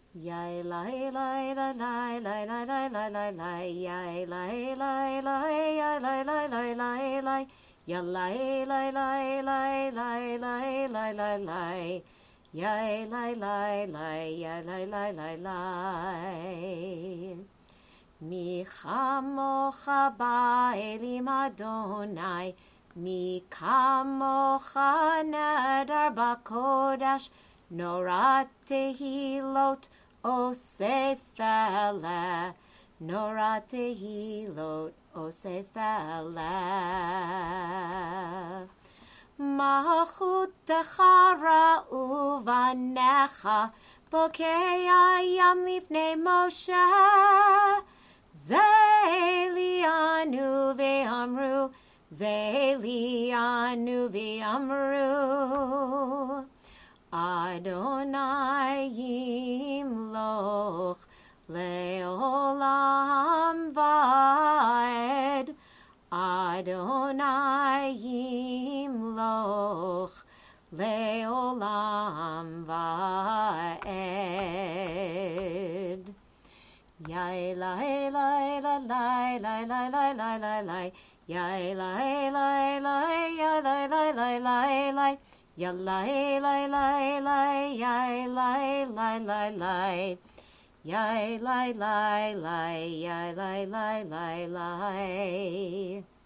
Yai lai lai lai lai lai lai lai lai lai lai yai lai lai lai yai lai lai lai lai lai ya lai lai lai lai lai lai lai lai lai yai lai lai lai yai lai lai lai lai Mi chamocha ba'elim Adonai Mi kamocha nadar b'kodesh Norat tehilot osefele Norat tehilot osefele Malchutecha ra'u vanecha Bokei hayam lifnei Moshe Zelianu ve'amru Zelianu ve'amru Adonai yimloch leolam va'ed Adonai yimloch leolam va'ed Yai lai lai lai lai lai lai lai lai lai lai Yai lai lai lai yai lai lai lai lai lai Ya lai lai lai lai yai lai lai lai lai Yai lai lai lai yai lai lai lai lai